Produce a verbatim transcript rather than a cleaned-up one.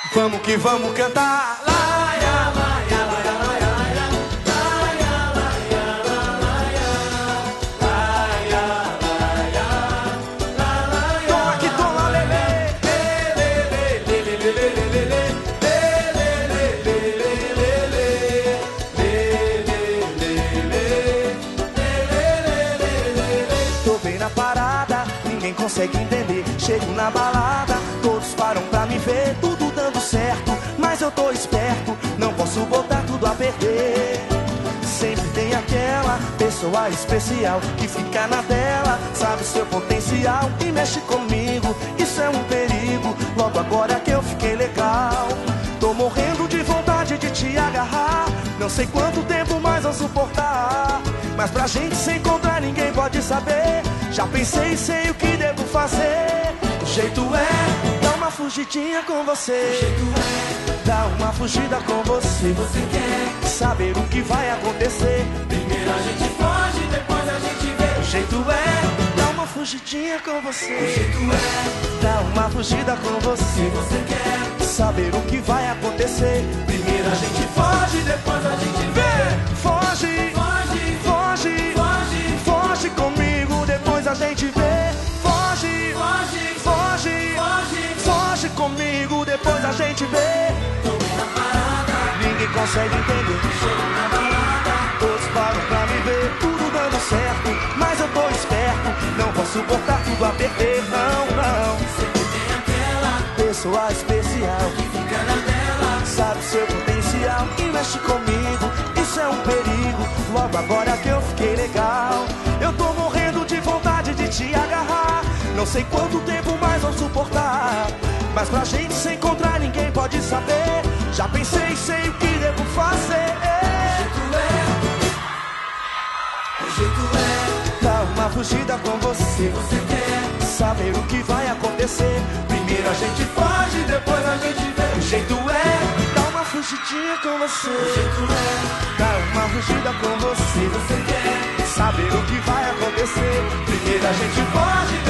Vamos que vamos cantar. Laia, laia, laia, laia, laia. Laia, laia, laia, laia, laia, laia. Toma que toma, lelê. Lelê, lelê, lelê, lelê, lelê. Tô bem na parada, ninguém consegue entender. Chego na balada, todos param pra me ver. Tudo dando certo, mas eu tô esperto. Não posso botar tudo a perder. Sempre tem aquela pessoa especial que fica na tela, sabe o seu potencial e mexe comigo. Isso é um perigo, logo agora que eu fiquei legal. Tô morrendo de vontade de te agarrar. Não sei quanto tempo mais vou suportar, mas pra gente se encontrar ninguém pode saber. Já pensei e sei o que devo fazer. O jeito é dar uma fugidinha com você. O jeito é dar uma fugida com você. Você quer saber o que vai acontecer? Primeiro a gente foge, depois a gente vê. O jeito é dar uma fugidinha com você. O jeito é dar uma fugida com você. Você quer saber o que vai acontecer? Primeiro a gente foge, depois a gente vê. Foge, foge, foge, foge, foge comigo, depois a gente vê. Foge, foge, foge, foge, foge comigo, depois a gente vê. Tô na parada, ninguém consegue entender. Chego na balada, todos param pra me ver. Tudo dando certo, mas eu tô esperto. Não posso botar tudo a perder, não, não. Sempre tem aquela pessoa especial que fica na tela, sabe o seu potencial e mexe comigo. Isso é um perigo, logo agora que eu fiquei legal. Eu tô morrendo de vontade de te agarrar. Não sei quanto tempo mais vou suportar, mas pra gente se encontrar ninguém pode saber. Já pensei, sei o que devo fazer. O jeito é dar uma fugida com você. Você quer saber o que vai acontecer? Primeiro a gente foge, depois a gente vê. O jeito é dar uma fugidinha com você. O jeito é dar uma fugida com você. Você quer saber o que vai acontecer? Primeiro a gente foge,